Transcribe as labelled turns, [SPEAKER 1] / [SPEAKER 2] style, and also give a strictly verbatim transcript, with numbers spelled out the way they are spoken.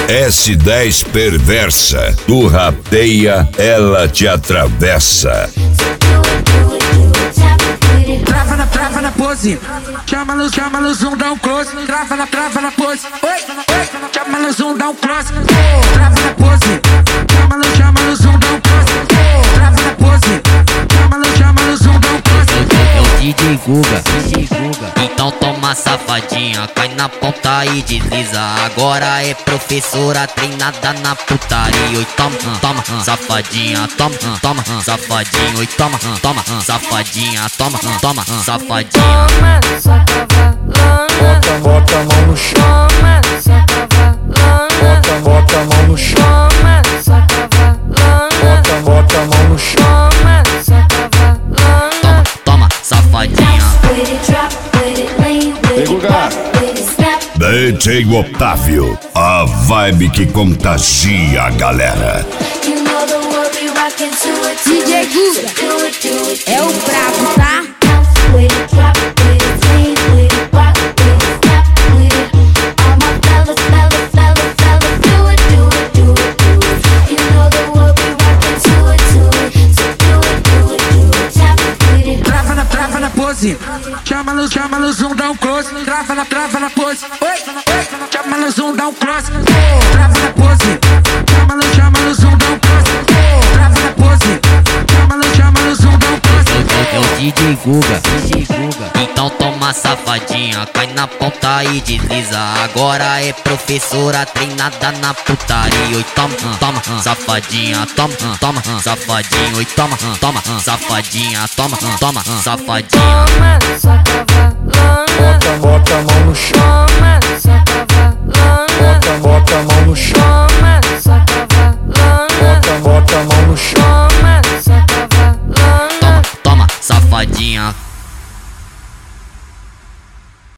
[SPEAKER 1] S dez perversa, tu rateia, ela te atravessa.
[SPEAKER 2] Trava na, trava na pose, chama no, chama no zoom, dá um close. Trava na, trava na pose, oi, oi, chama no zoom, dá um close. Trava na pose, chama no, chama no zoom, dá um close. Trava na pose, chama no, chama no zoom, dá um close.
[SPEAKER 3] É o D J Guga, D J Guga. Então toma safadinha, cai na ponta e desliza. Agora é professora treinada na putaria. Oi, toma, toma, safadinha, toma, toma, safadinho. Oi, toma, toma, safadinha, toma, toma, safadinha.
[SPEAKER 4] Toma, só cavalona.
[SPEAKER 5] Bota, bota a mão no chão.
[SPEAKER 4] Toma, só cavalona.
[SPEAKER 5] Bota, bota a mão no chão.
[SPEAKER 4] Toma, só cavalona.
[SPEAKER 5] Bota, bota a mão no chão.
[SPEAKER 4] Toma, só cavalona.
[SPEAKER 3] Toma, toma, safadinha.
[SPEAKER 5] Vem, Guga.
[SPEAKER 1] D J Otávio, a vibe que contagia a galera.
[SPEAKER 6] D J Guga é o brabo, tá?
[SPEAKER 2] Trava na, trava na pose, chama no, chama no zoom, dá um close. Trava na, trava na pose, oi, oi, chama no zoom, dá um close. Trava na pose, chama no, chama no zoom, dá um close. Trava na pose, chama no, chama no zoom, dá um close.
[SPEAKER 3] É o D J Guga, D J Guga. Então toma safadinha, cai na ponta e desliza. Agora é professora treinada na putaria. Oi, toma, toma, safadinha, toma, toma, safadinho. Oi, toma, toma, safadinha, toma, toma, safadinha.
[SPEAKER 4] Toma, só cavalona.